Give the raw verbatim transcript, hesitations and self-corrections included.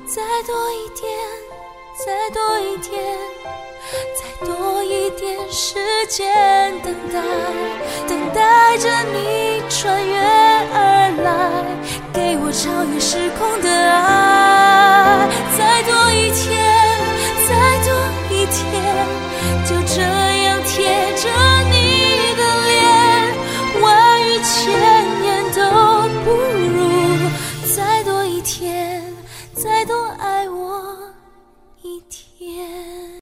再多一点，再多一点，再多一点时间，等待，等待着你穿越而来，给我超越时空的爱。